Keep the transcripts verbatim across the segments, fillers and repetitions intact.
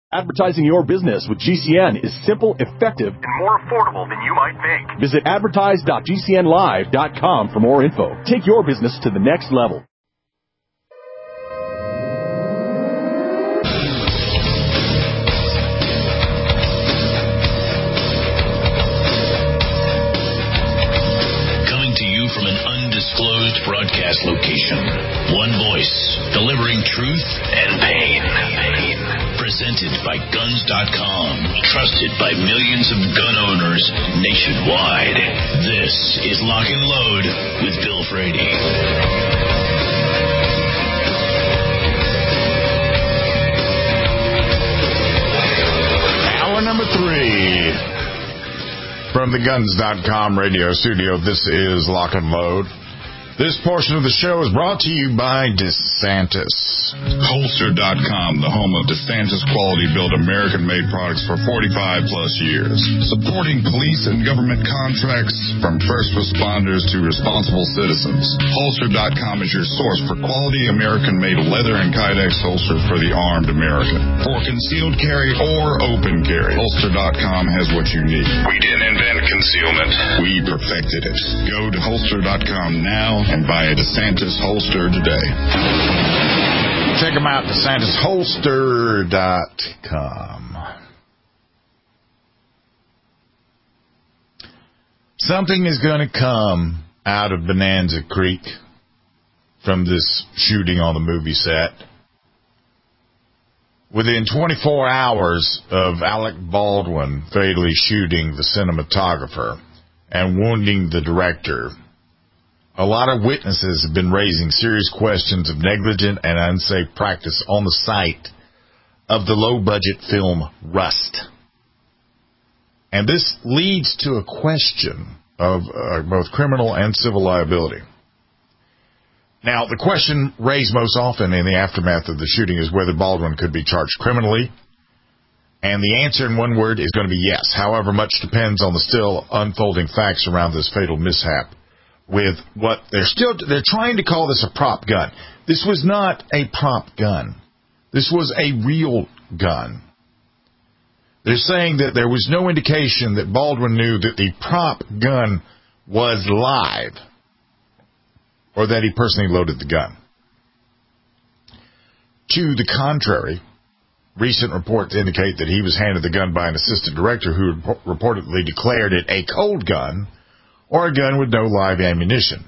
Advertising your business with G C N is simple, effective, and more affordable than you might think. Visit advertise dot g c n live dot com for more info. Take your business to the next level. Coming to you from an undisclosed broadcast location. One voice, delivering truth and pain. Presented by guns dot com, trusted by millions of gun owners nationwide. This is Lock and Load with Bill Frady. Hour number three from the guns dot com radio studio. This is Lock and Load. This portion of the show is brought to you by DeSantis. Holster dot com, the home of DeSantis quality-built American-made products for forty-five plus years. Supporting police and government contracts from first responders to responsible citizens. Holster dot com is your source for quality American-made leather and Kydex holsters for the armed American. For concealed carry or open carry, Holster dot com has what you need. We didn't invent concealment. We perfected it. Go to Holster dot com now and buy a DeSantis holster today. Check them out, DeSantis Holster dot com. Something is going to come out of Bonanza Creek from this shooting on the movie set. Within twenty-four hours of Alec Baldwin fatally shooting the cinematographer and wounding the director, a lot of witnesses have been raising serious questions of negligent and unsafe practice on the site of the low-budget film Rust. And this leads to a question of uh, both criminal and civil liability. Now, the question raised most often in the aftermath of the shooting is whether Baldwin could be charged criminally. And the answer in one word is going to be yes. However, much depends on the still unfolding facts around this fatal mishap. With what they're still, they're trying to call this a prop gun. This was not a prop gun. This was a real gun. They're saying that there was no indication that Baldwin knew that the prop gun was live or that he personally loaded the gun. To the contrary, recent reports indicate that he was handed the gun by an assistant director who reportedly declared it a cold gun or a gun with no live ammunition.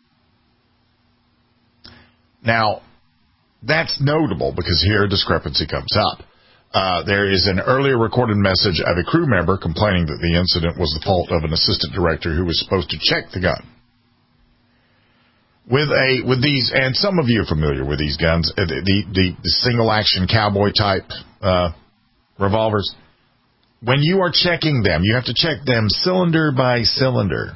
Now, that's notable because here a discrepancy comes up. Uh, there is an earlier recorded message of a crew member complaining that the incident was the fault of an assistant director who was supposed to check the gun. With a with these, and some of you are familiar with these guns, the the, the, the single action cowboy type uh, revolvers. When you are checking them, you have to check them cylinder by cylinder.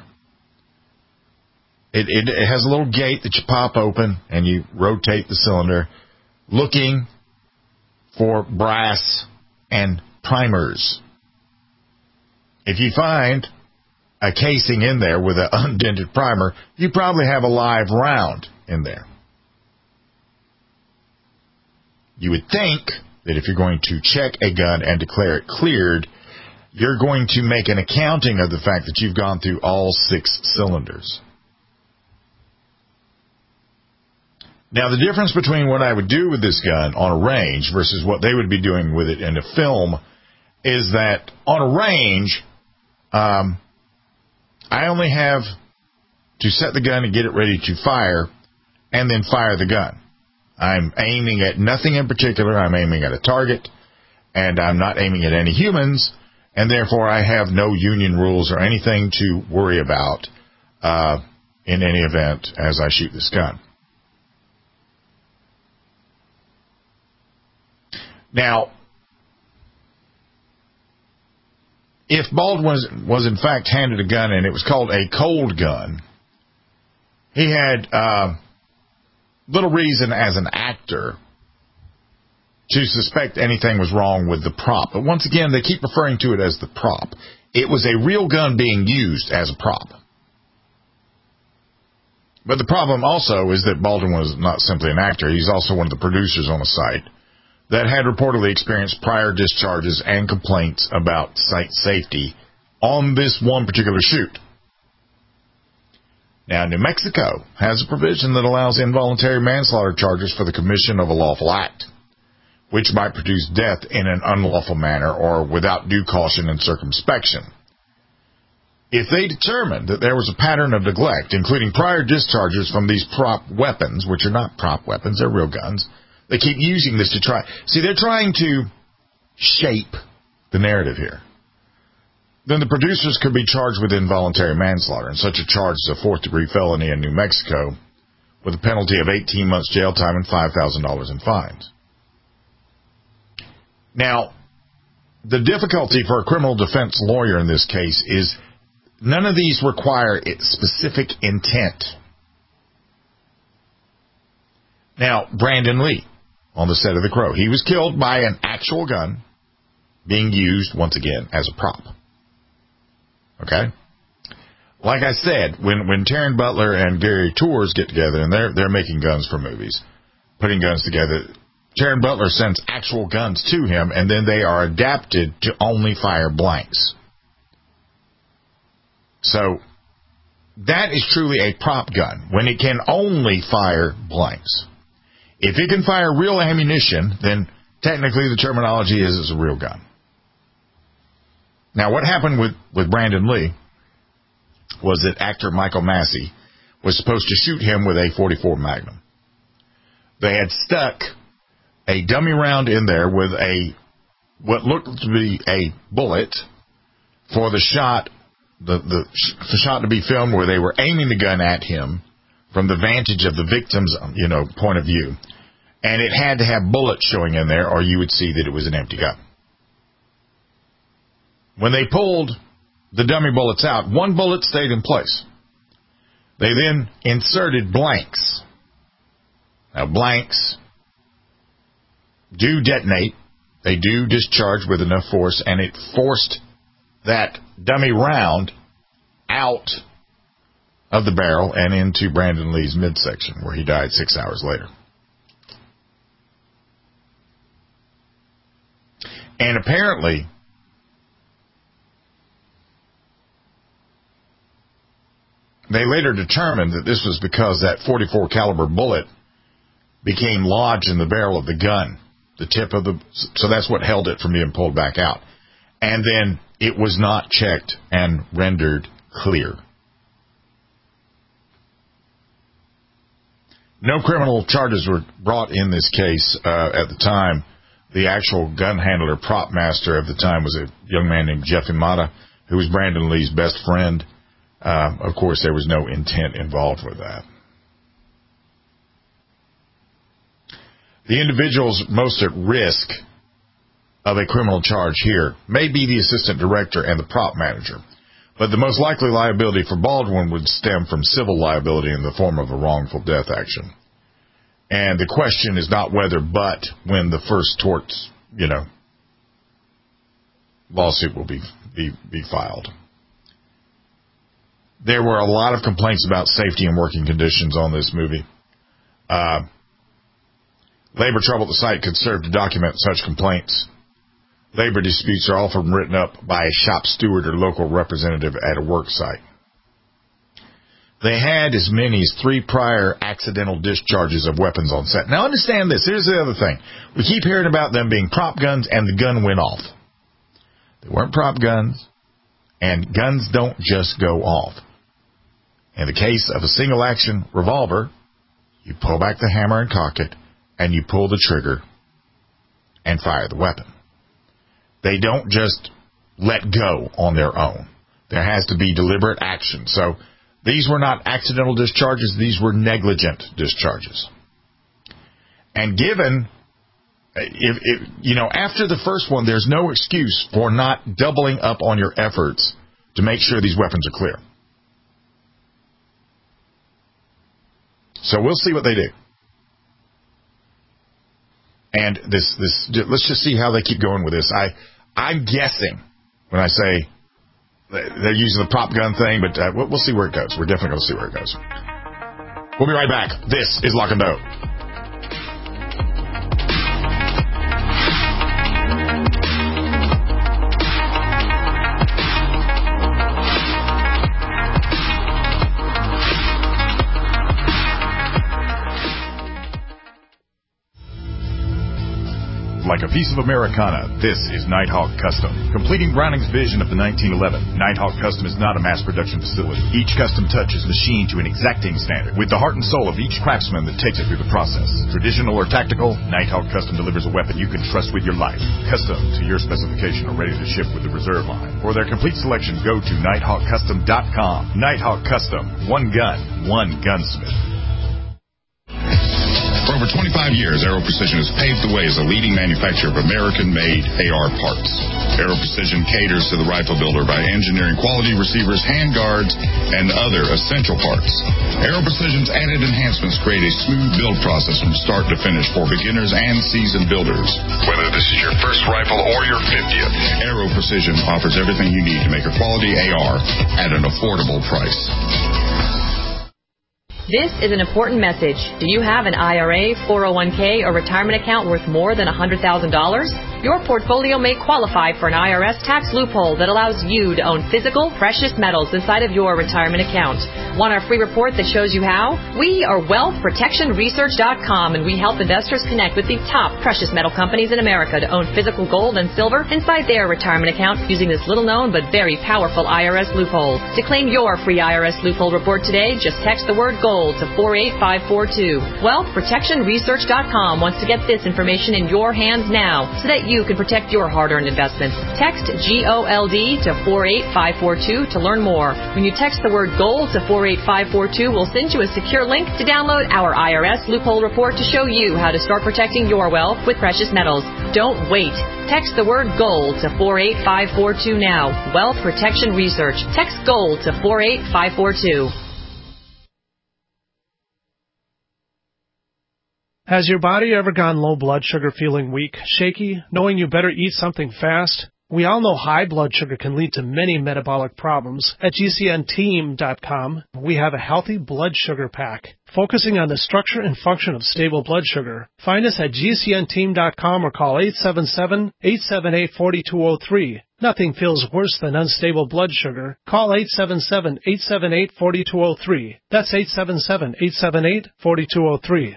It, it, it has a little gate that you pop open and you rotate the cylinder, looking for brass and primers. If you find a casing in there with an undented primer, you probably have a live round in there. You would think that if you're going to check a gun and declare it cleared, you're going to make an accounting of the fact that you've gone through all six cylinders. Now, the difference between what I would do with this gun on a range versus what they would be doing with it in a film is that on a range, um, I only have to set the gun and get it ready to fire and then fire the gun. I'm aiming at nothing in particular. I'm aiming at a target, and I'm not aiming at any humans, and therefore I have no union rules or anything to worry about uh, in any event as I shoot this gun. Now, if Baldwin was, was in fact handed a gun and it was called a cold gun, he had uh, little reason as an actor to suspect anything was wrong with the prop. But once again, they keep referring to it as the prop. It was a real gun being used as a prop. But the problem also is that Baldwin was not simply an actor. He's also one of the producers on the site that had reportedly experienced prior discharges and complaints about site safety on this one particular shoot. Now, New Mexico has a provision that allows involuntary manslaughter charges for the commission of a lawful act, which might produce death in an unlawful manner or without due caution and circumspection. If they determined that there was a pattern of neglect, including prior discharges from these prop weapons, which are not prop weapons, they're real guns, they keep using this to try. See, they're trying to shape the narrative here. Then the producers could be charged with involuntary manslaughter, and such a charge is a fourth-degree felony in New Mexico with a penalty of eighteen months jail time and five thousand dollars in fines. Now, the difficulty for a criminal defense lawyer in this case is none of these require specific intent. Now, Brandon Lee, on the set of The Crow, he was killed by an actual gun being used, once again, as a prop. Okay? Like I said, when, when Taryn Butler and Gary Tours get together, and they're, they're making guns for movies, putting guns together, Taryn Butler sends actual guns to him, and then they are adapted to only fire blanks. So, that is truly a prop gun, when it can only fire blanks. If it can fire real ammunition, then technically the terminology is it's a real gun. Now, what happened with, with Brandon Lee was that actor Michael Massey was supposed to shoot him with a forty-four Magnum. They had stuck a dummy round in there with a what looked to be a bullet for the shot, the, the, the shot to be filmed where they were aiming the gun at him from the vantage of the victim's, you know, point of view. And it had to have bullets showing in there, or you would see that it was an empty gun. When they pulled the dummy bullets out, one bullet stayed in place. They then inserted blanks. Now, blanks do detonate. They do discharge with enough force, and it forced that dummy round out of the barrel and into Brandon Lee's midsection, where he died six hours later. And apparently, they later determined that this was because that forty-four caliber bullet became lodged in the barrel of the gun, the tip of the, so that's what held it from being pulled back out. And then it was not checked and rendered clear. No criminal charges were brought in this case uh, at the time. The actual gun handler, prop master of the time, was a young man named Jeff Imada, who was Brandon Lee's best friend. Uh, of course, there was no intent involved with that. The individuals most at risk of a criminal charge here may be the assistant director and the prop manager, but the most likely liability for Baldwin would stem from civil liability in the form of a wrongful death action. And the question is not whether, but when the first torts, you know, lawsuit will be, be, be filed. There were a lot of complaints about safety and working conditions on this movie. Uh, labor trouble at the site could serve to document such complaints. Labor disputes are often written up by a shop steward or local representative at a work site. They had as many as three prior accidental discharges of weapons on set. Now understand this. Here's the other thing. We keep hearing about them being prop guns and the gun went off. They weren't prop guns, and guns don't just go off. In the case of a single-action revolver, you pull back the hammer and cock it, and you pull the trigger and fire the weapon. They don't just let go on their own. There has to be deliberate action. So these were not accidental discharges. These were negligent discharges. And given, if, if you know, after the first one, there's no excuse for not doubling up on your efforts to make sure these weapons are clear. So we'll see what they do. And this, this, let's just see how they keep going with this. I, I'm guessing when I say they're using the prop gun thing, but uh, we'll, we'll see where it goes. We're definitely going to see where it goes. We'll be right back. This is Lock and Dope. like a piece of Americana, this is Nighthawk Custom. Completing Browning's vision of the nineteen eleven, Nighthawk Custom is not a mass production facility. Each custom touch is machined to an exacting standard, with the heart and soul of each craftsman that takes it through the process. Traditional or tactical, Nighthawk Custom delivers a weapon you can trust with your life. Custom to your specification or ready to ship with the reserve line. For their complete selection, go to nighthawk custom dot com. Nighthawk Custom. One gun, one gunsmith. For over twenty-five years, Aero Precision has paved the way as a leading manufacturer of American-made A R parts. Aero Precision caters to the rifle builder by engineering quality receivers, handguards, and other essential parts. Aero Precision's added enhancements create a smooth build process from start to finish for beginners and seasoned builders. Whether this is your first rifle or your fiftieth, Aero Precision offers everything you need to make a quality A R at an affordable price. This is an important message. Do you have an I R A, four oh one k, or retirement account worth more than one hundred thousand dollars? Your portfolio may qualify for an I R S tax loophole that allows you to own physical, precious metals inside of your retirement account. Want our free report that shows you how? We are wealth protection research dot com, and we help investors connect with the top precious metal companies in America to own physical gold and silver inside their retirement account using this little-known but very powerful I R S loophole. To claim your free I R S loophole report today, just text the word GOLD to four eight five four two. wealth protection research dot com wants to get this information in your hands now so that you can protect your hard-earned investments. Text G O L D to four eight five four two to learn more. When you text the word GOLD to four eight five four two, we'll send you a secure link to download our I R S loophole report to show you how to start protecting your wealth with precious metals. Don't wait. Text the word GOLD to four eight five four two now. Wealth Protection Research. Text GOLD to four eight five four two. Has your body ever gone low blood sugar, feeling weak, shaky, knowing you better eat something fast? We all know high blood sugar can lead to many metabolic problems. At G C N team dot com, we have a healthy blood sugar pack, focusing on the structure and function of stable blood sugar. Find us at G C N team dot com or call eight seven seven, eight seven eight, four two zero three. Nothing feels worse than unstable blood sugar. Call eight seven seven, eight seven eight, four two zero three. That's eight seven seven, eight seven eight, four two zero three.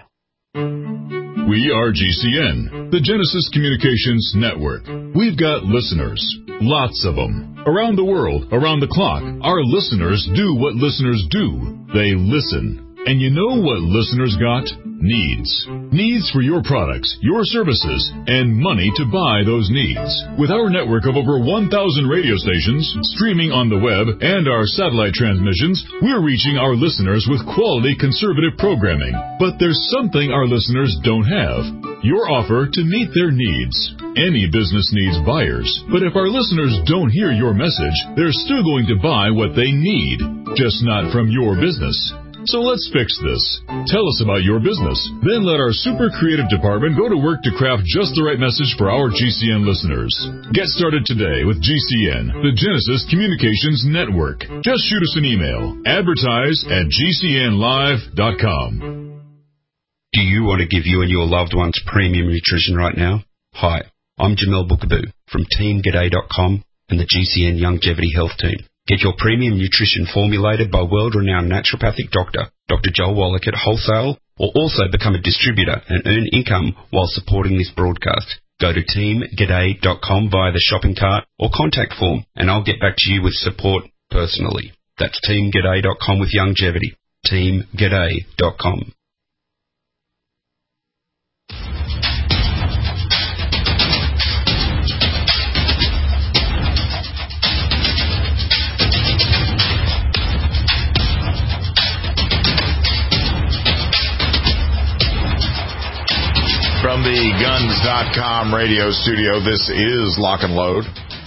We are G C N, the Genesis Communications Network. We've got listeners, lots of them. Around the world, around the clock, our listeners do what listeners do. They listen. And you know what listeners got? Needs. Needs for your products, your services, and money to buy those needs. With our network of over one thousand radio stations, streaming on the web, and our satellite transmissions, we're reaching our listeners with quality conservative programming. But there's something our listeners don't have. Your offer to meet their needs. Any business needs buyers, but if our listeners don't hear your message, they're still going to buy what they need, just not from your business. So let's fix this. Tell us about your business. Then let our super creative department go to work to craft just the right message for our G C N listeners. Get started today with G C N, the Genesis Communications Network. Just shoot us an email. Advertise at G C N live dot com. Do you want to give you and your loved ones premium nutrition right now? Hi, I'm Jamel Bookaboo from team g'day dot com and the G C N Longevity Health Team. Get your premium nutrition formulated by world-renowned naturopathic doctor, Doctor Joel Wallach at wholesale, or also become a distributor and earn income while supporting this broadcast. Go to team g'day dot com via the shopping cart or contact form, and I'll get back to you with support personally. That's team g'day dot com with longevity. team g'day dot com. From the guns dot com radio studio, this is Lock and Load.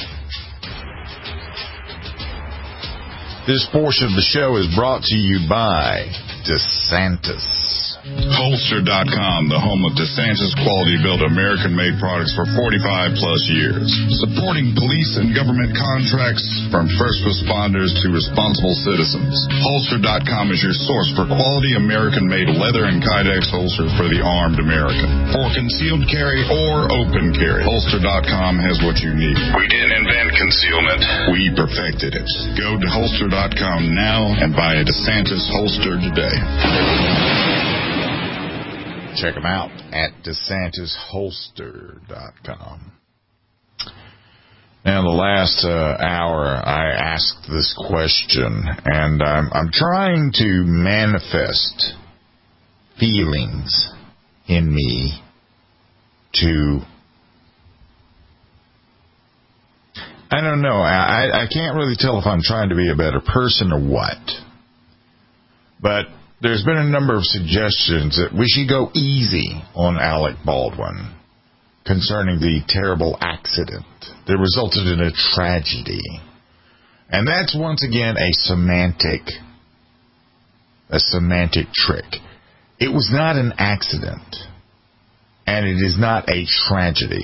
This portion of the show is brought to you by DeSantis. Holster dot com, the home of DeSantis quality-built American-made products for forty-five plus years. Supporting police and government contracts from first responders to responsible citizens. Holster dot com is your source for quality American-made leather and Kydex holsters for the armed American. For concealed carry or open carry, Holster dot com has what you need. We didn't invent concealment. We perfected it. Go to Holster dot com now and buy a DeSantis holster today. Check them out at DeSantis Holster dot com. Now, the last uh, hour, I asked this question, and I'm, I'm trying to manifest feelings in me to, I don't know, I, I can't really tell if I'm trying to be a better person or what, but there's been a number of suggestions that we should go easy on Alec Baldwin concerning the terrible accident that resulted in a tragedy. And that's once again a semantic, a semantic trick. It was not an accident, and it is not a tragedy.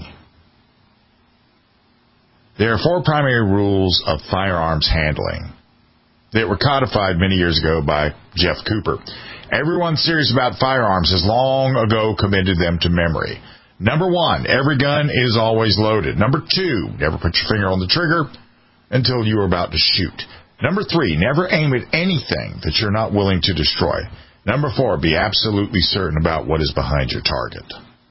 There are four primary rules of firearms handling that were codified many years ago by Jeff Cooper. Everyone serious about firearms has long ago committed them to memory. Number one, every gun is always loaded. Number two, never put your finger on the trigger until you are about to shoot. Number three, never aim at anything that you're not willing to destroy. Number four, be absolutely certain about what is behind your target.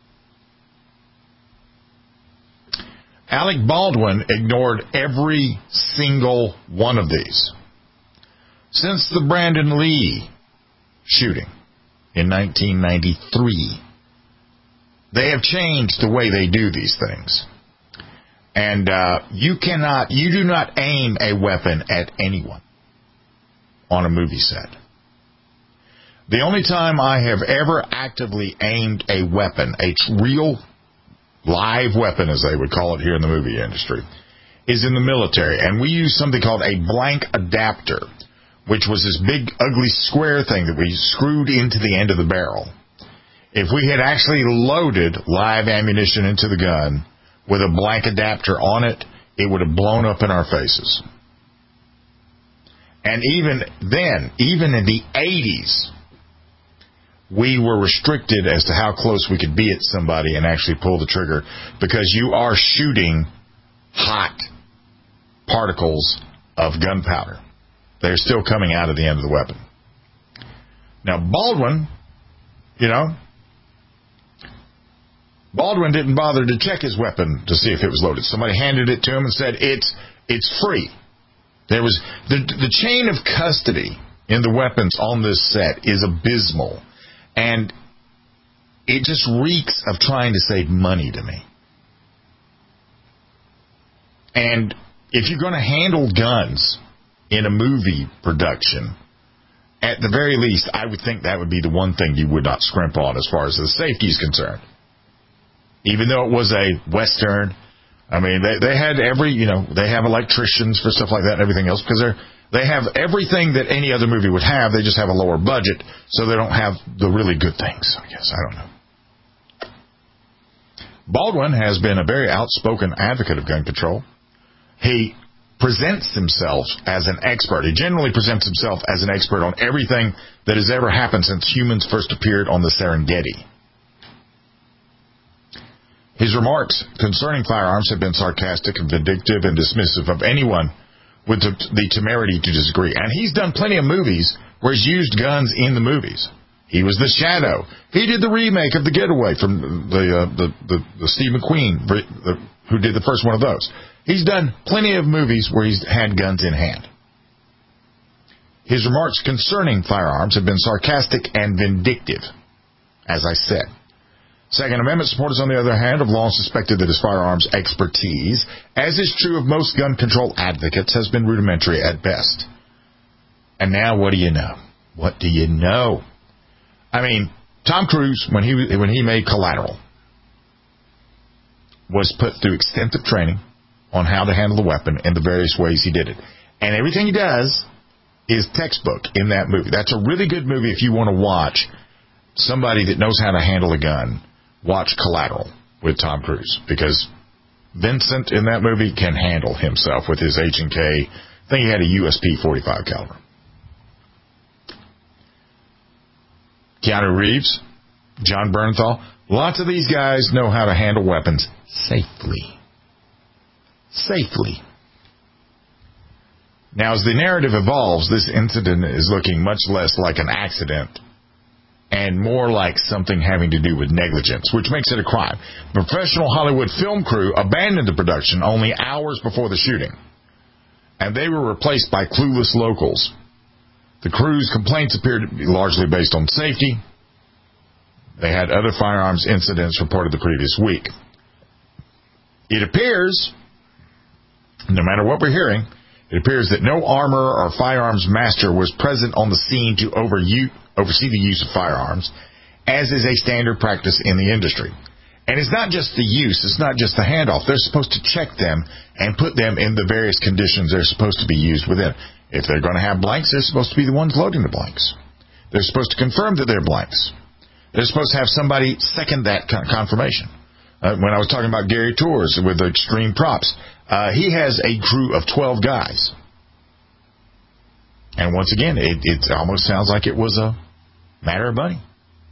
Alec Baldwin ignored every single one of these. Since the Brandon Lee shooting in nineteen ninety-three, they have changed the way they do these things. And uh, you cannot, you do not aim a weapon at anyone on a movie set. The only time I have ever actively aimed a weapon, a real live weapon, as they would call it here in the movie industry, is in the military. And we use something called a blank adapter, which was this big, ugly square thing that we screwed into the end of the barrel. If we had actually loaded live ammunition into the gun with a blank adapter on it, it would have blown up in our faces. And even then, even in the eighties, we were restricted as to how close we could be at somebody and actually pull the trigger, because you are shooting hot particles of gunpowder. They're still coming out of the end of the weapon. Now, Baldwin, you know, Baldwin didn't bother to check his weapon to see if it was loaded. Somebody handed it to him and said, it's it's free. There was the the chain of custody in the weapons on this set is abysmal. And it just reeks of trying to save money to me. And if you're going to handle guns in a movie production, at the very least, I would think that would be the one thing you would not scrimp on as far as the safety is concerned. Even though it was a Western, I mean, they they had every, you know, they have electricians for stuff like that and everything else, because they're They have everything that any other movie would have. They just have a lower budget, so they don't have the really good things, I guess. I don't know. Baldwin has been a very outspoken advocate of gun control. He presents himself as an expert. He generally presents himself as an expert on everything that has ever happened since humans first appeared on the Serengeti. His remarks concerning firearms have been sarcastic and vindictive and dismissive of anyone with the, the temerity to disagree. And he's done plenty of movies where he's used guns in the movies. He was the Shadow. He did the remake of The Getaway from the uh, the, the, the Steve McQueen, the, who did the first one of those. He's done plenty of movies where he's had guns in hand. His remarks concerning firearms have been sarcastic and vindictive, as I said. Second Amendment supporters, on the other hand, have long suspected that his firearms expertise, as is true of most gun control advocates, has been rudimentary at best. And now, what do you know? What do you know? I mean, Tom Cruise, when he when he made Collateral, was put through extensive training on how to handle the weapon and the various ways he did it. And everything he does is textbook in that movie. That's a really good movie if you want to watch somebody that knows how to handle a gun. Watch Collateral with Tom Cruise, because Vincent in that movie can handle himself with his H and K. I think he had a U S P forty-five caliber. Keanu Reeves, John Bernthal, lots of these guys know how to handle weapons safely. Safely. Now, as the narrative evolves, this incident is looking much less like an accident and more like something having to do with negligence, which makes it a crime. The professional Hollywood film crew abandoned the production only hours before the shooting, and they were replaced by clueless locals. The crew's complaints appeared to be largely based on safety. They had other firearms incidents reported the previous week. It appears, no matter what we're hearing, it appears that no armor or firearms master was present on the scene to overuse, oversee the use of firearms, as is a standard practice in the industry. And it's not just the use, it's not just the handoff. They're supposed to check them and put them in the various conditions they're supposed to be used within. If they're going to have blanks, they're supposed to be the ones loading the blanks. They're supposed to confirm that they're blanks. They're supposed to have somebody second that confirmation. Uh, when I was talking about Gary Tours with the Extreme Props, uh, he has a crew of twelve guys. And once again, it, it almost sounds like it was a matter of money.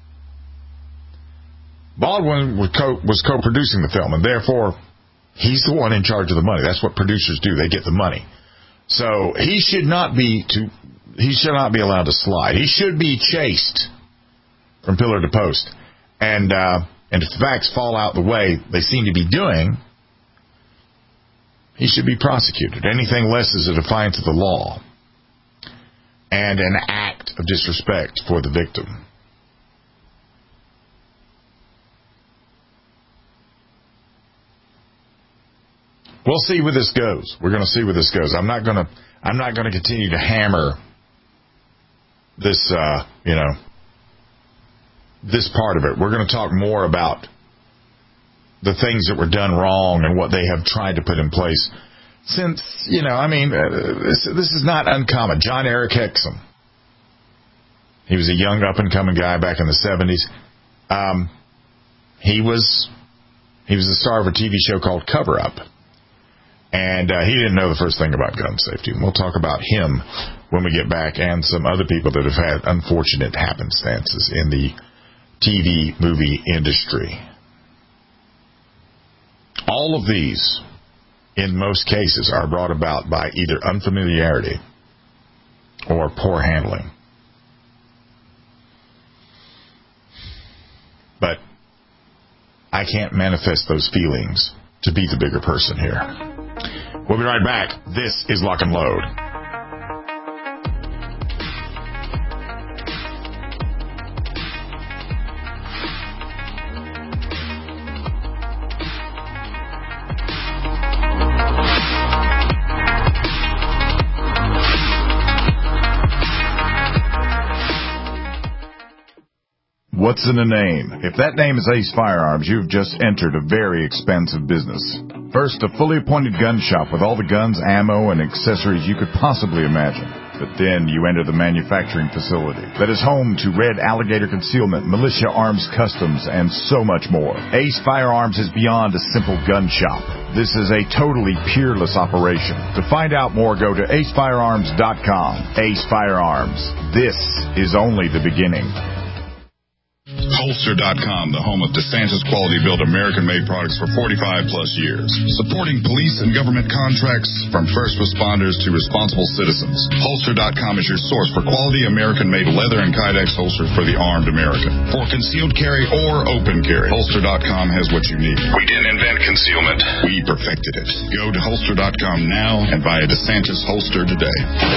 Baldwin was, co- was co-producing the film, and therefore, he's the one in charge of the money. That's what producers do. They get the money. So he should not be to, he should not be allowed to slide. He should be chased from pillar to post. And uh, and if the facts fall out the way they seem to be doing, he should be prosecuted. Anything less is a defiance of the law and an act of disrespect for the victim. We'll see where this goes. We're going to see where this goes. I'm not going to. I'm not going to continue to hammer this. Uh, you know, this part of it. We're going to talk more about the things that were done wrong and what they have tried to put in place. Since you know, I mean, uh, this, this is not uncommon. John Eric Hexum. He was a young up and coming guy back in the seventies. Um, he was he was the star of a T V show called Cover Up. And uh, he didn't know the first thing about gun safety. We'll talk about him when we get back, and some other people that have had unfortunate happenstances in the T V movie industry. All of these, in most cases, are brought about by either unfamiliarity or poor handling. But I can't manifest those feelings to be the bigger person here. We'll be right back. This is Lock and Load. What's in a name? If that name is Ace Firearms, you've just entered a very expensive business. First, a fully appointed gun shop with all the guns, ammo, and accessories you could possibly imagine. But then you enter the manufacturing facility that is home to Red Alligator Concealment, Militia Arms Customs, and so much more. Ace Firearms is beyond a simple gun shop. This is a totally peerless operation. To find out more, go to ace firearms dot com. Ace Firearms. This is only the beginning. Holster dot com, the home of DeSantis quality-built American-made products for forty-five plus years. Supporting police and government contracts from first responders to responsible citizens. Holster dot com is your source for quality American-made leather and Kydex holsters for the armed American. For concealed carry or open carry, Holster dot com has what you need. We didn't invent concealment. We perfected it. Go to Holster dot com now and buy a DeSantis holster today.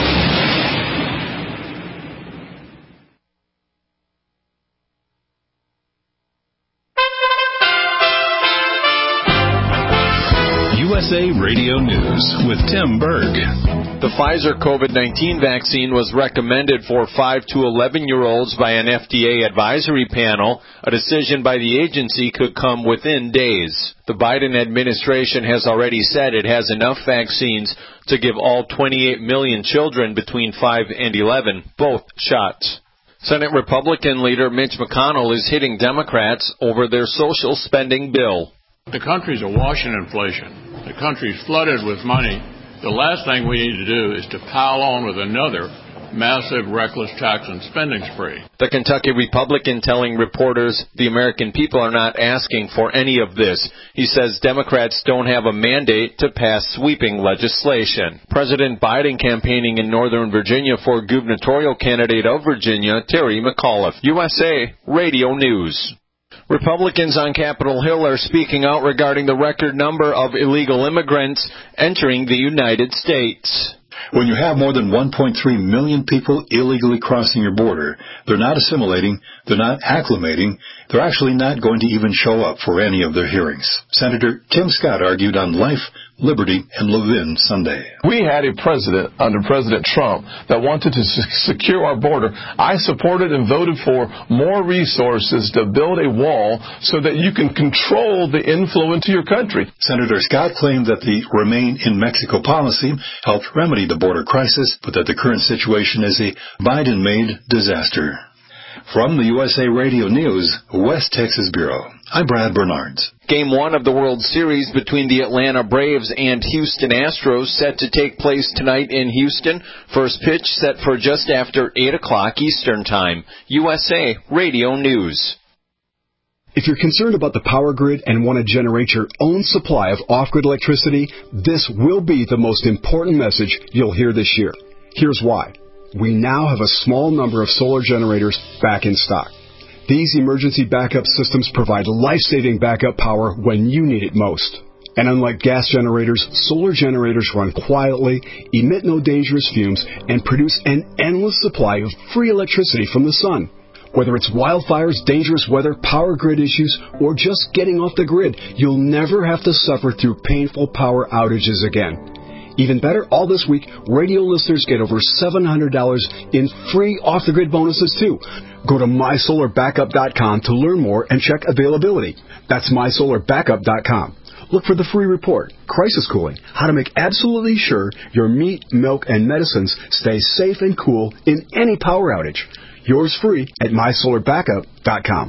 U S A Radio News with Tim Berg. The Pfizer COVID nineteen vaccine was recommended for five to eleven-year-olds by an F D A advisory panel. A decision by the agency could come within days. The Biden administration has already said it has enough vaccines to give all twenty-eight million children between five and eleven both shots. Senate Republican leader Mitch McConnell is hitting Democrats over their social spending bill. The country's awash in inflation. The country's flooded with money. The last thing we need to do is to pile on with another massive, reckless tax and spending spree. The Kentucky Republican telling reporters the American people are not asking for any of this. He says Democrats don't have a mandate to pass sweeping legislation. President Biden campaigning in Northern Virginia for gubernatorial candidate of Virginia, Terry McAuliffe. U S A Radio News. Republicans on Capitol Hill are speaking out regarding the record number of illegal immigrants entering the United States. When you have more than one point three million people illegally crossing your border, they're not assimilating, they're not acclimating, they're actually not going to even show up for any of their hearings. Senator Tim Scott argued on Life, Liberty, and Levin Sunday. We had a president under President Trump that wanted to secure our border. I supported and voted for more resources to build a wall so that you can control the inflow into your country. Senator Scott claimed that the Remain in Mexico policy helped remedy the border crisis, but that the current situation is a Biden-made disaster. From the U S A Radio News, West Texas Bureau, I'm Brad Bernards. Game one of the World Series between the Atlanta Braves and Houston Astros set to take place tonight in Houston. First pitch set for just after eight o'clock Eastern Time. U S A Radio News. If you're concerned about the power grid and want to generate your own supply of off-grid electricity, this will be the most important message you'll hear this year. Here's why. We now have a small number of solar generators back in stock. These emergency backup systems provide life-saving backup power when you need it most. And unlike gas generators, solar generators run quietly, emit no dangerous fumes, and produce an endless supply of free electricity from the sun. Whether it's wildfires, dangerous weather, power grid issues, or just getting off the grid, you'll never have to suffer through painful power outages again. Even better, all this week, radio listeners get over seven hundred dollars in free off-the-grid bonuses, too. Go to my solar backup dot com to learn more and check availability. That's my solar backup dot com. Look for the free report, Crisis Cooling, how to make absolutely sure your meat, milk, and medicines stay safe and cool in any power outage. Yours free at my solar backup dot com.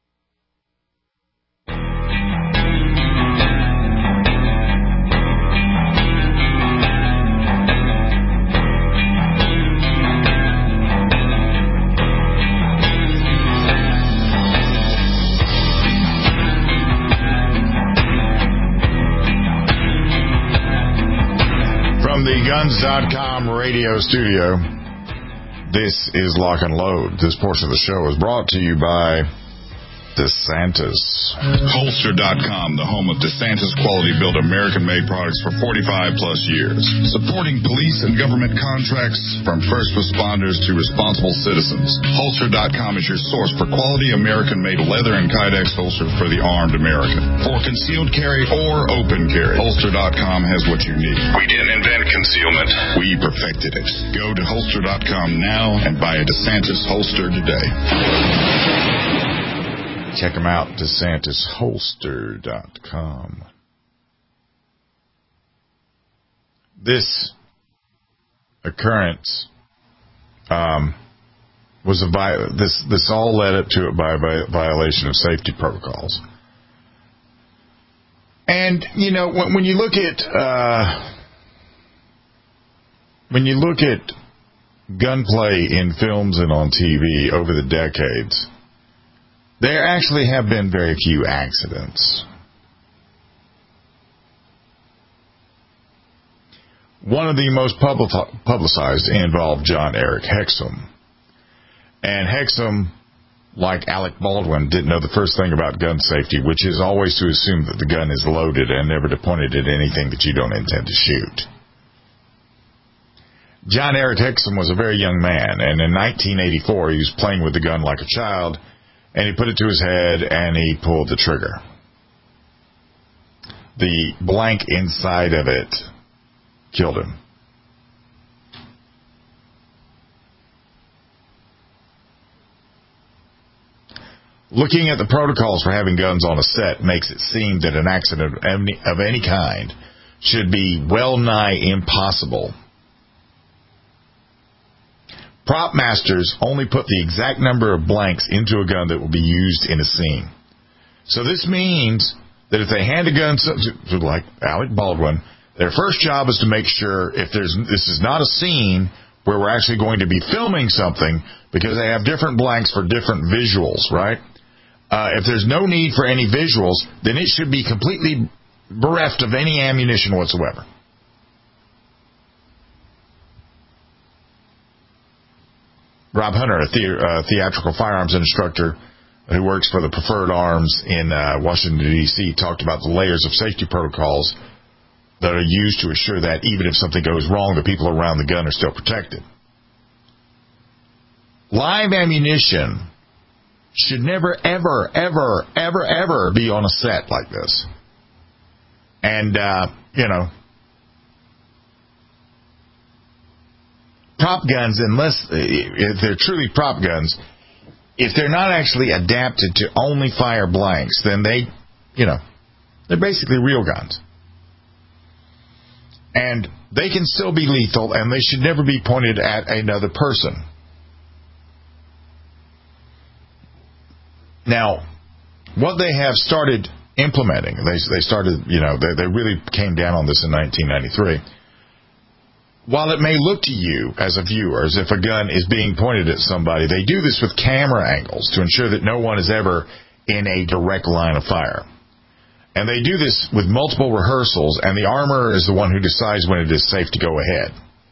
From the guns dot com radio studio, this is Lock and Load. This portion of the show is brought to you by DeSantis. Holster dot com, the home of DeSantis quality-built American-made products for forty-five plus years. Supporting police and government contracts from first responders to responsible citizens. Holster dot com is your source for quality American-made leather and Kydex holsters for the armed American. For concealed carry or open carry, Holster dot com has what you need. We didn't invent concealment. We perfected it. Go to Holster dot com now and buy a DeSantis holster today. Check them out, DeSantis Holster dot com. This occurrence um, was a vi- this this all led up to it by a violation of safety protocols. And you know when, when you look at uh, when you look at gunplay in films and on T V over the decades, there actually have been very few accidents. One of the most publicized involved John Eric Hexum. And Hexum, like Alec Baldwin, didn't know the first thing about gun safety, which is always to assume that the gun is loaded and never to point it at anything that you don't intend to shoot. John Eric Hexum was a very young man, and in nineteen eighty-four he was playing with the gun like a child, and he put it to his head, and he pulled the trigger. The blank inside of it killed him. Looking at the protocols for having guns on a set makes it seem that an accident of any, of any kind should be well nigh impossible. Prop masters only put the exact number of blanks into a gun that will be used in a scene. So this means that if they hand a gun to, to like Alec Baldwin, their first job is to make sure if there's this is not a scene where we're actually going to be filming something, because they have different blanks for different visuals, right? Uh, if there's no need for any visuals, then it should be completely bereft of any ammunition whatsoever. Rob Hunter, a the, uh, theatrical firearms instructor who works for the Preferred Arms in uh, Washington, D C, talked about the layers of safety protocols that are used to assure that even if something goes wrong, the people around the gun are still protected. Live ammunition should never, ever, ever, ever, ever be on a set like this. And, uh, you know, prop guns, unless if they're truly prop guns, if they're not actually adapted to only fire blanks, then they, you know, they're basically real guns. And they can still be lethal, and they should never be pointed at another person. Now, what they have started implementing, they they started, you know, they, they really came down on this in nineteen ninety-three. While it may look to you as a viewer as if a gun is being pointed at somebody, they do this with camera angles to ensure that no one is ever in a direct line of fire. And they do this with multiple rehearsals, and the armorer is the one who decides when it is safe to go ahead.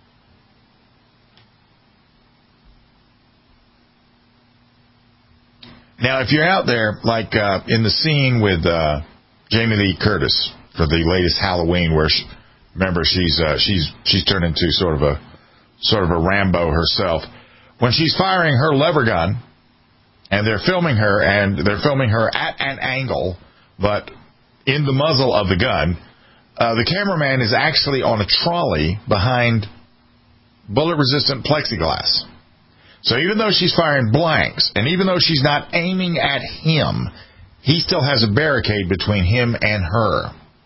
Now, if you're out there, like uh, in the scene with uh, Jamie Lee Curtis for the latest Halloween, where she, remember she's uh, she's she's turned into sort of a sort of a Rambo herself. When she's firing her lever gun, and they're filming her, and they're filming her at an angle, but in the muzzle of the gun, uh, the cameraman is actually on a trolley behind bullet-resistant plexiglass. So even though she's firing blanks, and even though she's not aiming at him, he still has a barricade between him and her.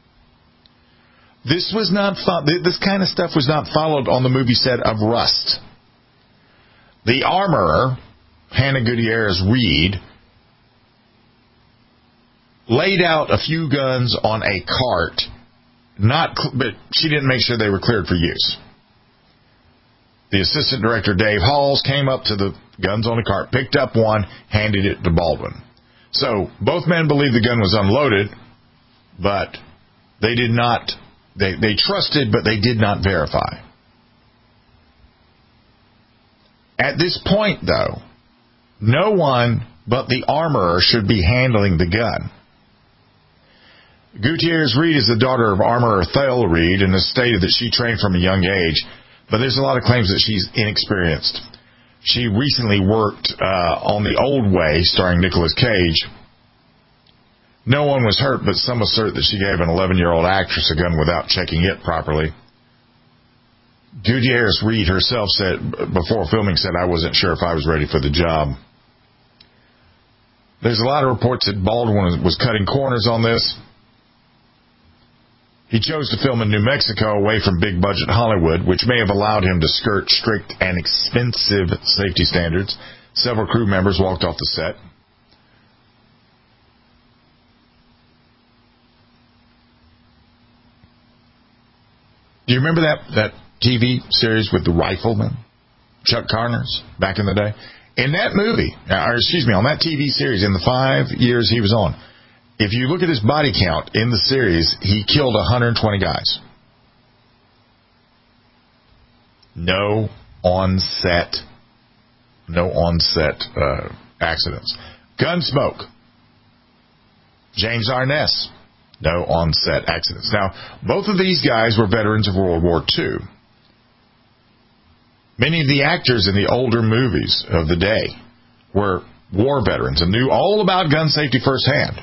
This was not fo- this kind of stuff was not followed on the movie set of Rust. The armorer, Hannah Gutierrez Reed, laid out a few guns on a cart, not cl- but she didn't make sure they were cleared for use. The assistant director, Dave Halls, came up to the guns on the cart, picked up one, handed it to Baldwin. So both men believed the gun was unloaded, but they did not, they, they trusted, but they did not verify. At this point, though, no one but the armorer should be handling the gun. Gutierrez Reed is the daughter of armorer Thale Reed and has stated that she trained from a young age, but there's a lot of claims that she's inexperienced. She recently worked uh, on The Old Way, starring Nicolas Cage. No one was hurt, but some assert that she gave an eleven-year-old actress a gun without checking it properly. Gutierrez Reed herself said, before filming, said, "I wasn't sure if I was ready for the job." There's a lot of reports that Baldwin was cutting corners on this. He chose to film in New Mexico, away from big-budget Hollywood, which may have allowed him to skirt strict and expensive safety standards. Several crew members walked off the set. Do you remember that, that T V series with the rifleman, Chuck Connors, back in the day? In that movie, or excuse me, on that T V series, in the five years he was on, if you look at his body count in the series, he killed one hundred twenty guys. No on-set, no on-set uh, accidents. Gunsmoke. James Arness. No on-set accidents. Now, both of these guys were veterans of World War Two. Many of the actors in the older movies of the day were war veterans and knew all about gun safety firsthand.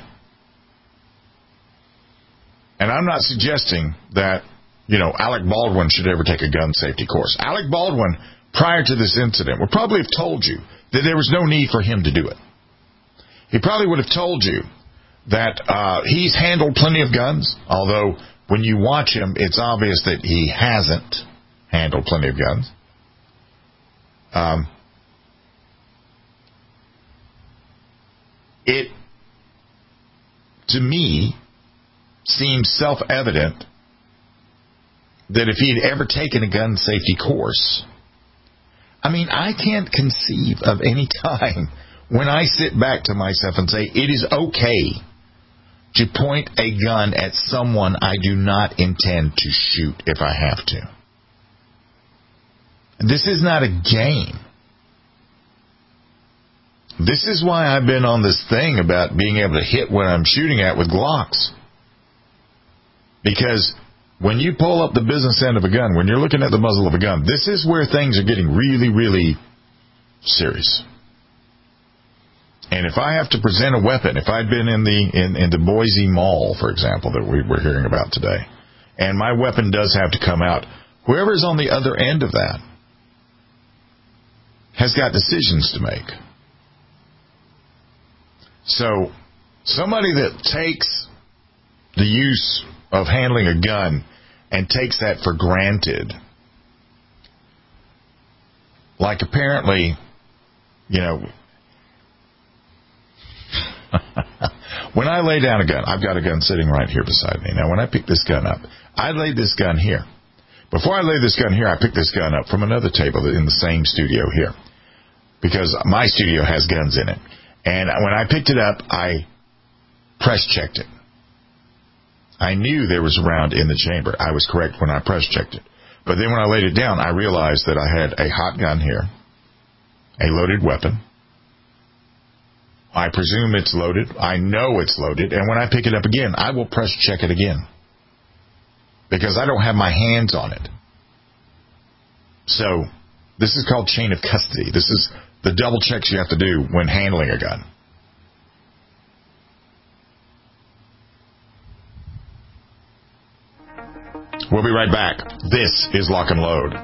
And I'm not suggesting that, you know, Alec Baldwin should ever take a gun safety course. Alec Baldwin, prior to this incident, would probably have told you that there was no need for him to do it. He probably would have told you that uh, he's handled plenty of guns, although when you watch him, it's obvious that he hasn't handled plenty of guns. Um, it, to me, seems self-evident that if he had ever taken a gun safety course, I mean, I can't conceive of any time when I sit back to myself and say, it is okay to point a gun at someone I do not intend to shoot if I have to. This is not a game. This is why I've been on this thing about being able to hit what I'm shooting at with Glocks. Because when you pull up the business end of a gun, when you're looking at the muzzle of a gun, this is where things are getting really, really serious. And if I have to present a weapon, if I'd been in the in, in the Boise Mall, for example, that we were hearing about today, and my weapon does have to come out, whoever's on the other end of that has got decisions to make. So somebody that takes the use of handling a gun and takes that for granted, like apparently, you know, when I lay down a gun, I've got a gun sitting right here beside me. Now, when I pick this gun up, I laid this gun here. Before I lay this gun here, I picked this gun up from another table in the same studio here, because my studio has guns in it. And when I picked it up, I press-checked it. I knew there was a round in the chamber. I was correct when I press-checked it. But then when I laid it down, I realized that I had a hot gun here, a loaded weapon. I presume it's loaded. I know it's loaded. And when I pick it up again, I will press-check it again, because I don't have my hands on it. So this is called chain of custody. This is the double checks you have to do when handling a gun. We'll be right back. This is Lock and Load.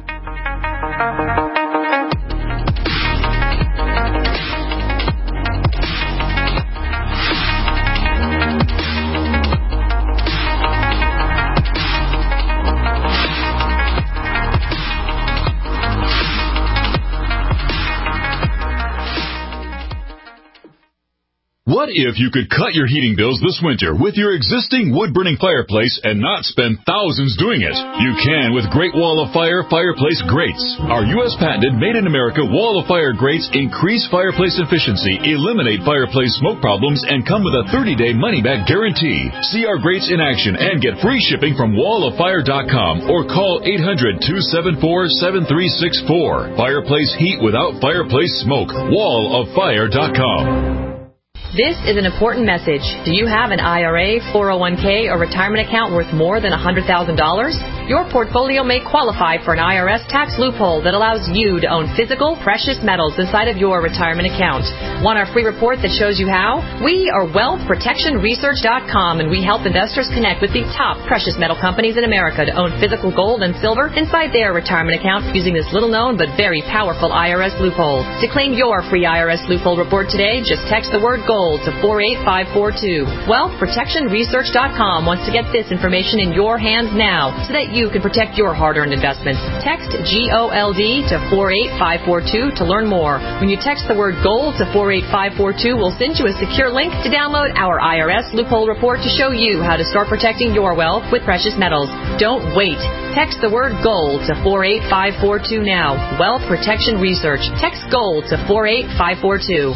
What if you could cut your heating bills this winter with your existing wood-burning fireplace and not spend thousands doing it? You can with Great Wall of Fire Fireplace Grates. Our U S patented made-in-America Wall of Fire grates increase fireplace efficiency, eliminate fireplace smoke problems, and come with a thirty-day money-back guarantee. See our grates in action and get free shipping from wall of fire dot com or call eight hundred, two seven four, seven three six four. Fireplace heat without fireplace smoke. wall of fire dot com. This is an important message. Do you have an I R A, four oh one k, or retirement account worth more than one hundred thousand dollars? Your portfolio may qualify for an I R S tax loophole that allows you to own physical, precious metals inside of your retirement account. Want our free report that shows you how? We are wealth protection research dot com, and we help investors connect with the top precious metal companies in America to own physical gold and silver inside their retirement account using this little-known but very powerful I R S loophole. To claim your free I R S loophole report today, just text the word gold to four eight five four two. wealth protection research dot com wants to get this information in your hands now so that you can protect your hard-earned investments. Text G O L D to four eight five four two to learn more. When you text the word gold to four eight five four two, we'll send you a secure link to download our I R S loophole report to show you how to start protecting your wealth with precious metals. Don't wait. Text the word gold to four eight five four two now. Wealth Protection Research. Text gold to four eight five four two.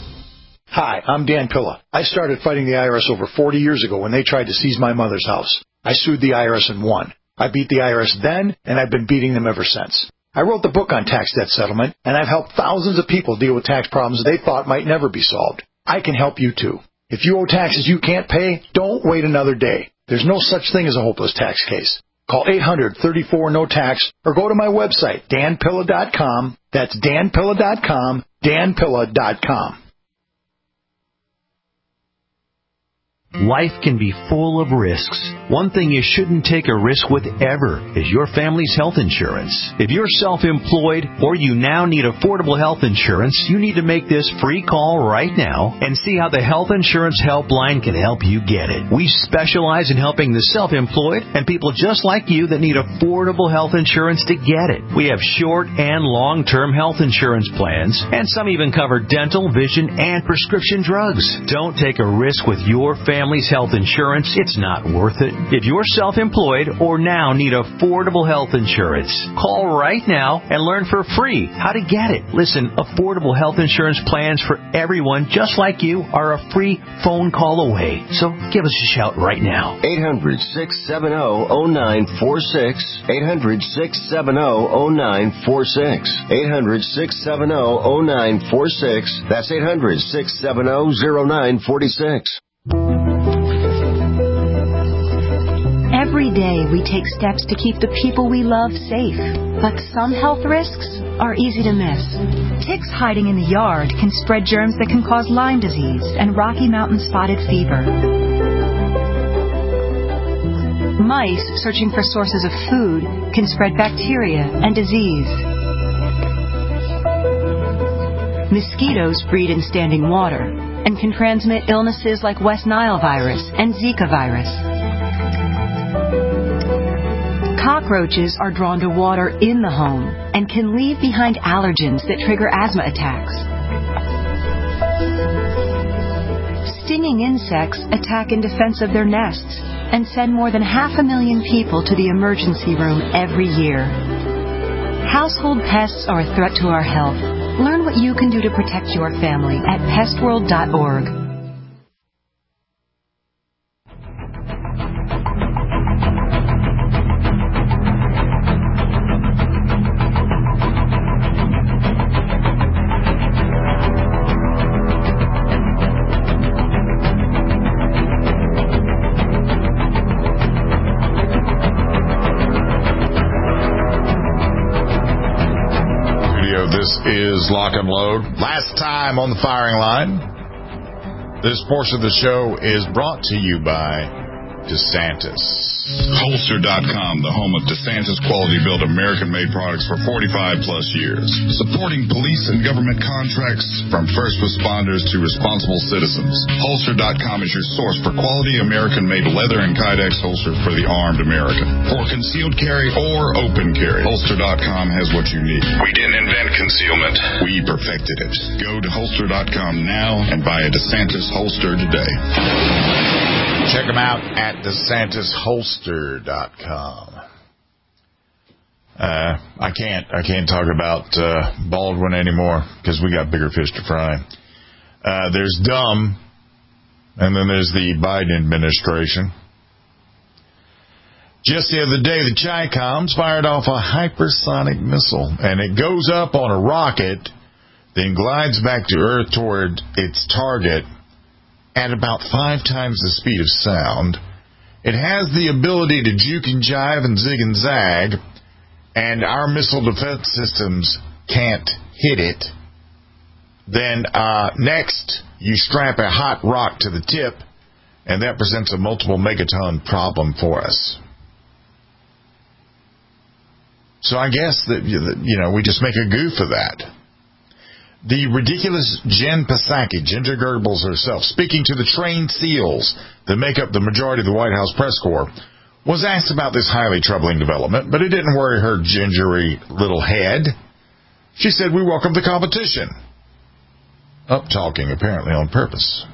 Hi, I'm Dan Pilla. I started fighting the I R S over forty years ago when they tried to seize my mother's house. I sued the I R S and won. I beat the I R S then, and I've been beating them ever since. I wrote the book on tax debt settlement, and I've helped thousands of people deal with tax problems they thought might never be solved. I can help you too. If you owe taxes you can't pay, don't wait another day. There's no such thing as a hopeless tax case. Call eight hundred, thirty-four, no tax or go to my website, dan pilla dot com. That's dan pilla dot com, dan pilla dot com. Life can be full of risks. One thing you shouldn't take a risk with ever is your family's health insurance. If you're self-employed or you now need affordable health insurance, you need to make this free call right now and see how the Health Insurance Helpline can help you get it. We specialize in helping the self-employed and people just like you that need affordable health insurance to get it. We have short and long-term health insurance plans, and some even cover dental, vision, and prescription drugs. Don't take a risk with your family family's health insurance, it's not worth it. If you're self-employed or now need affordable health insurance, call right now and learn for free how to get it. Listen, affordable health insurance plans for everyone just like you are a free phone call away. So give us a shout right now. eight hundred, six seven zero, zero nine four six. eight hundred, six seven zero, zero nine four six. eight hundred, six seven zero, zero nine four six. That's eight hundred, six seven zero, zero nine four six. Every day we take steps to keep the people we love safe, but some health risks are easy to miss. Ticks hiding in the yard can spread germs that can cause Lyme disease and Rocky Mountain spotted fever. Mice searching for sources of food can spread bacteria and disease. Mosquitoes breed in standing water and can transmit illnesses like West Nile virus and Zika virus. Cockroaches are drawn to water in the home and can leave behind allergens that trigger asthma attacks. Stinging insects attack in defense of their nests and send more than half a million people to the emergency room every year. Household pests are a threat to our health. Learn what you can do to protect your family at pest world dot org. Is Lock and Load. Last time on the firing line. This portion of the show is brought to you by DeSantis. Holster dot com, the home of DeSantis quality built American-made products for forty-five plus years. Supporting police and government contracts from first responders to responsible citizens. Holster dot com is your source for quality American-made leather and Kydex holsters for the armed American. For concealed carry or open carry, Holster dot com has what you need. We didn't invent concealment. We perfected it. Go to Holster dot com now and buy a DeSantis holster today. Check them out at DeSantis Holster dot com. Uh, I can't, I can't talk about uh, Baldwin anymore because we got bigger fish to fry. Uh, there's dumb, and then there's the Biden administration. Just the other day, the Chi-Coms fired off a hypersonic missile, and it goes up on a rocket, then glides back to Earth toward its target at about five times the speed of sound. It has the ability to juke and jive and zig and zag, and our missile defense systems can't hit it. Then uh, next, you strap a hot rock to the tip, and that presents a multiple megaton problem for us. So I guess that, you know, we just make a goof of that. The ridiculous Jen Psaki, Ginger Goebbels herself, speaking to the trained SEALs that make up the majority of the White House press corps, was asked about this highly troubling development, but it didn't worry her gingery little head. She said, "We welcome the competition." Up talking, apparently on purpose.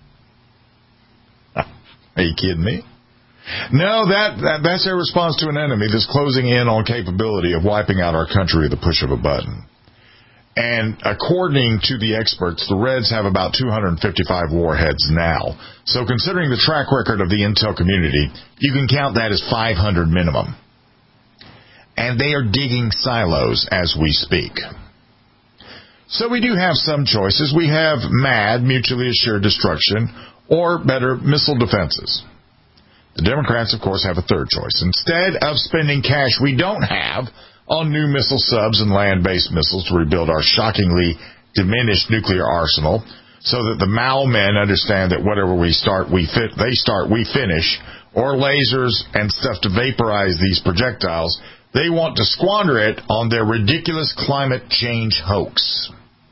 Are you kidding me? No, that, that that's their response to an enemy that's closing in on capability of wiping out our country with the push of a button. And according to the experts, the Reds have about two hundred fifty-five warheads now. So considering the track record of the intel community, you can count that as five hundred minimum. And they are digging silos as we speak. So we do have some choices. We have MAD, mutually assured destruction, or better, missile defenses. The Democrats, of course, have a third choice. Instead of spending cash we don't have on new missile subs and land-based missiles to rebuild our shockingly diminished nuclear arsenal, so that the Mao men understand that whatever we start, we fit, they start, we finish, or lasers and stuff to vaporize these projectiles, they want to squander it on their ridiculous climate change hoax.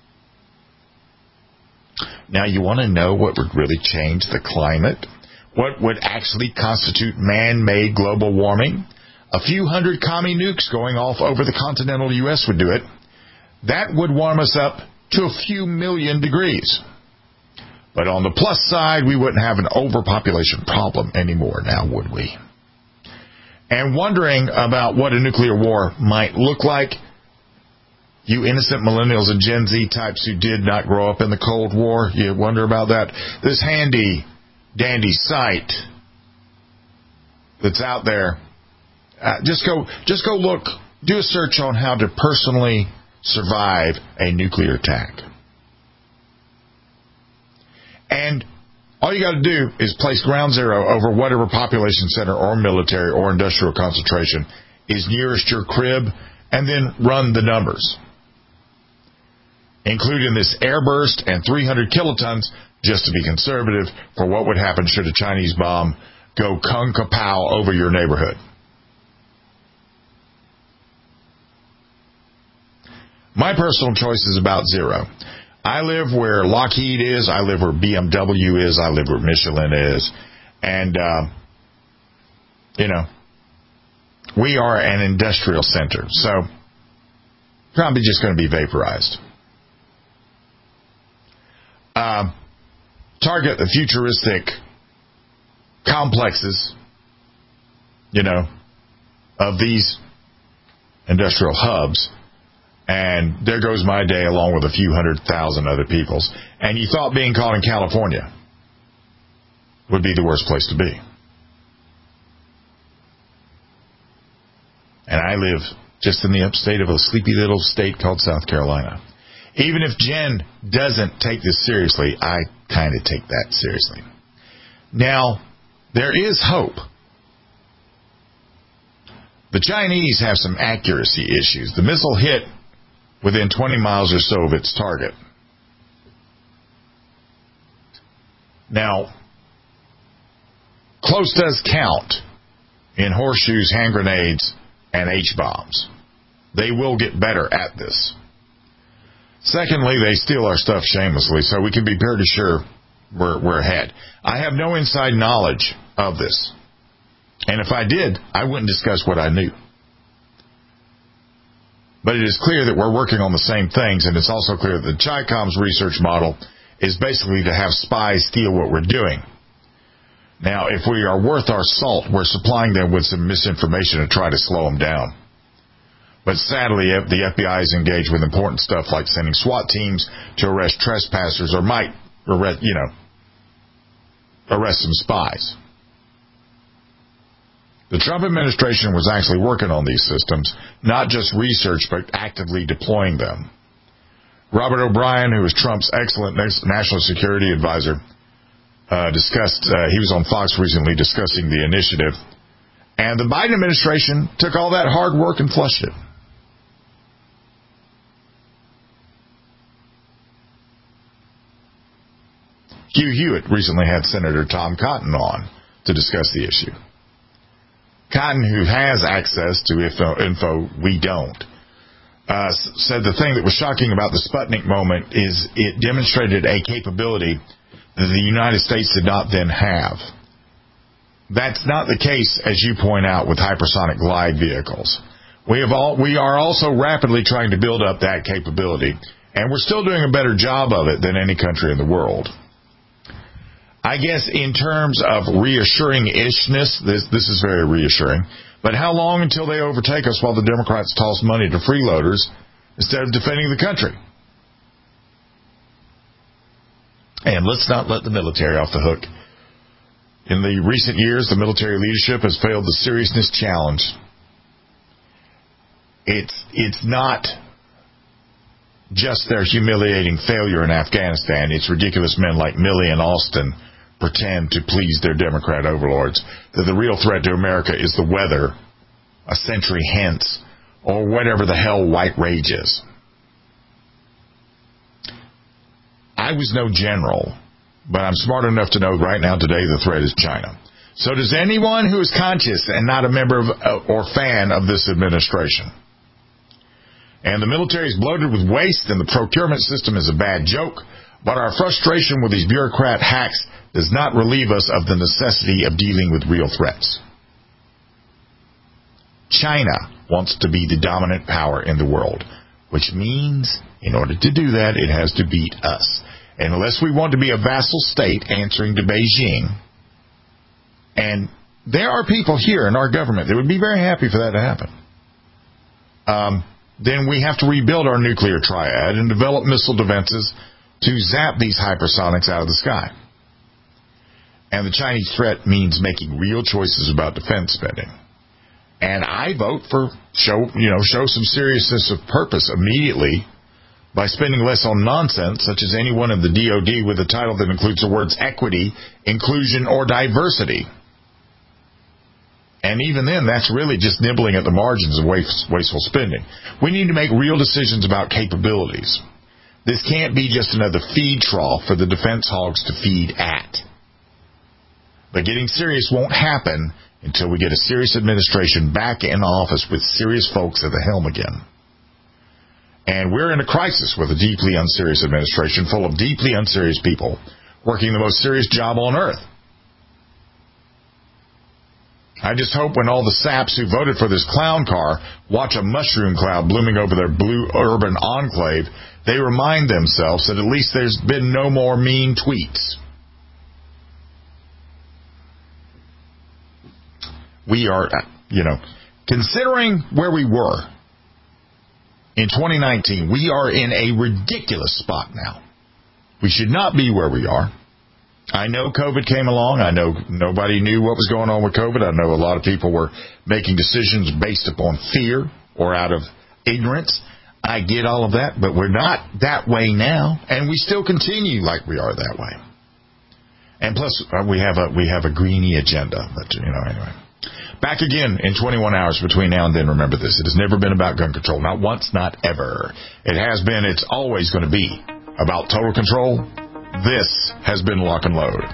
Now, you want to know what would really change the climate? What would actually constitute man-made global warming? A few hundred commie nukes going off over the continental U S would do it. That would warm us up to a few million degrees. But on the plus side, we wouldn't have an overpopulation problem anymore now, would we? And wondering about what a nuclear war might look like, you innocent millennials and Gen Z types who did not grow up in the Cold War, you wonder about that. This handy dandy site that's out there, uh, just go just go look, do a search on how to personally survive a nuclear attack. And all you got to do is place ground zero over whatever population center or military or industrial concentration is nearest your crib, and then run the numbers, including this airburst and three hundred kilotons, just to be conservative, for what would happen should a Chinese bomb go kung kapow over your neighborhood. My personal choice is about zero. I live where Lockheed is. I live where B M W is. I live where Michelin is. And, uh, you know, we are an industrial center. So, probably just going to be vaporized. Uh, target the futuristic complexes, you know, of these industrial hubs. And there goes my day along with a few hundred thousand other people's. And you thought being caught in California would be the worst place to be. And I live just in the upstate of a sleepy little state called South Carolina. Even if Jen doesn't take this seriously, I kind of take that seriously. Now, there is hope. The Chinese have some accuracy issues. The missile hit within twenty miles or so of its target. Now, close does count in horseshoes, hand grenades, and H-bombs. They will get better at this. Secondly, they steal our stuff shamelessly, so we can be pretty sure we're, we're ahead. I have no inside knowledge of this. And if I did, I wouldn't discuss what I knew. But it is clear that we're working on the same things, and it's also clear that the Chi-Com's research model is basically to have spies steal what we're doing. Now, if we are worth our salt, we're supplying them with some misinformation to try to slow them down. But sadly, the F B I is engaged with important stuff like sending SWAT teams to arrest trespassers, or might arrest, you know, arrest some spies. The Trump administration was actually working on these systems, not just research, but actively deploying them. Robert O'Brien, who was Trump's excellent national security advisor, uh, discussed, uh, he was on Fox recently discussing the initiative, and the Biden administration took all that hard work and flushed it. Hugh Hewitt recently had Senator Tom Cotton on to discuss the issue. Cotton, who has access to info, info we don't, uh, said the thing that was shocking about the Sputnik moment is it demonstrated a capability that the United States did not then have. That's not the case, as you point out, with hypersonic glide vehicles. We have all, we are also rapidly trying to build up that capability, and we're still doing a better job of it than any country in the world. I guess in terms of reassuring-ishness, this, this is very reassuring. But how long until they overtake us while the Democrats toss money to freeloaders instead of defending the country? And let's not let the military off the hook. In the recent years, the military leadership has failed the seriousness challenge. It's, it's not just their humiliating failure in Afghanistan. It's ridiculous men like Milley and Austin pretend to please their Democrat overlords, that the real threat to America is the weather a century hence, or whatever the hell white rage is. I was no general, but I'm smart enough to know right now today the threat is China. So does anyone who is conscious and not a member of or fan of this administration. And the military is bloated with waste, and the procurement system is a bad joke, but our frustration with these bureaucrat hacks does not relieve us of the necessity of dealing with real threats. China wants to be the dominant power in the world, which means in order to do that, it has to beat us. And unless we want to be a vassal state answering to Beijing, and there are people here in our government that would be very happy for that to happen, um, then we have to rebuild our nuclear triad and develop missile defenses to zap these hypersonics out of the sky. And the Chinese threat means making real choices about defense spending. And I vote for show, you know, show some seriousness of purpose immediately by spending less on nonsense, such as anyone in the D O D with a title that includes the words equity, inclusion, or diversity. And even then, that's really just nibbling at the margins of waste, wasteful spending. We need to make real decisions about capabilities. This can't be just another feed trough for the defense hogs to feed at. But getting serious won't happen until we get a serious administration back in office with serious folks at the helm again. And we're in a crisis with a deeply unserious administration full of deeply unserious people working the most serious job on earth. I just hope when all the saps who voted for this clown car watch a mushroom cloud blooming over their blue urban enclave, they remind themselves that at least there's been no more mean tweets. We are, you know, considering where we were in twenty nineteen, we are in a ridiculous spot now. We should not be where we are. I know COVID came along. I know nobody knew what was going on with COVID. I know a lot of people were making decisions based upon fear or out of ignorance. I get all of that, but we're not that way now, and we still continue like we are that way. And plus, uh, we have a we have a greeny agenda. But you know, anyway. Back again in twenty-one hours between now and then. Remember this. It has never been about gun control. Not once, not ever. It has been, it's always going to be about total control. This has been Lock and Load.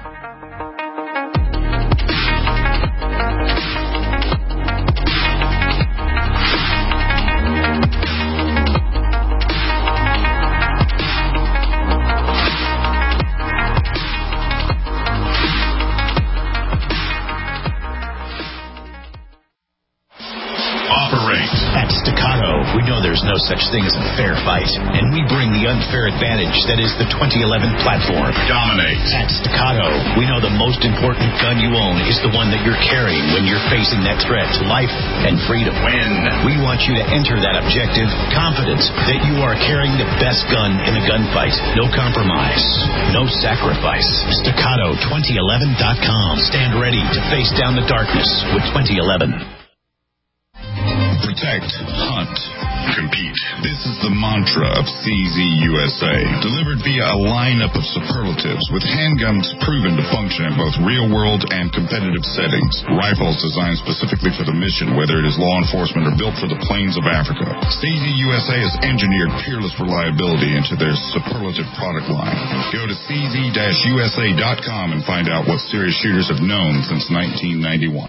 There's no such thing as a fair fight, and we bring the unfair advantage that is the twenty eleven platform. Dominate. At Staccato, we know the most important gun you own is the one that you're carrying when you're facing that threat to life and freedom. Win. We want you to enter that objective confident that you are carrying the best gun in the gunfight. No compromise, no sacrifice. Staccato twenty eleven dot com. Stand ready to face down the darkness with twenty eleven. Protect, hunt, compete. This is the mantra of C Z U S A, delivered via a lineup of superlatives with handguns proven to function in both real-world and competitive settings. Rifles designed specifically for the mission, whether it is law enforcement or built for the plains of Africa. C Z U S A has engineered peerless reliability into their superlative product line. Go to C Z U S A dot com and find out what serious shooters have known since nineteen ninety-one.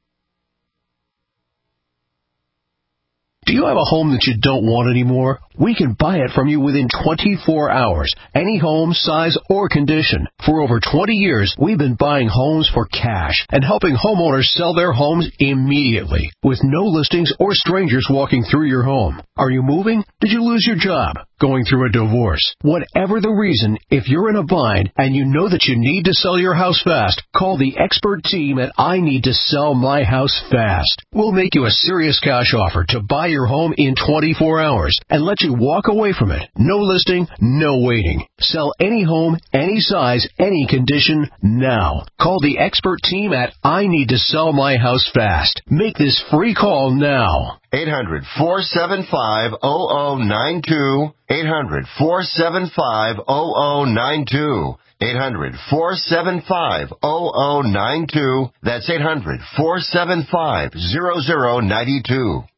Do you have a home that you don't want anymore? We can buy it from you within twenty-four hours. Any home, size, or condition. For over twenty years, we've been buying homes for cash and helping homeowners sell their homes immediately with no listings or strangers walking through your home. Are you moving? Did you lose your job? Going through a divorce? Whatever the reason, if you're in a bind and you know that you need to sell your house fast, call the expert team at I Need to Sell My House Fast. We'll make you a serious cash offer to buy your home in twenty-four hours and let you walk away from it. No listing, no waiting. Sell any home, any size, any condition, now. Call the expert team at I Need to Sell My House Fast. Make this free call now. eight hundred, four seven five, zero zero nine two. eight hundred, four seven five, zero zero nine two. eight hundred, four seven five, zero zero nine two. That's eight hundred, four seven five, zero zero nine two.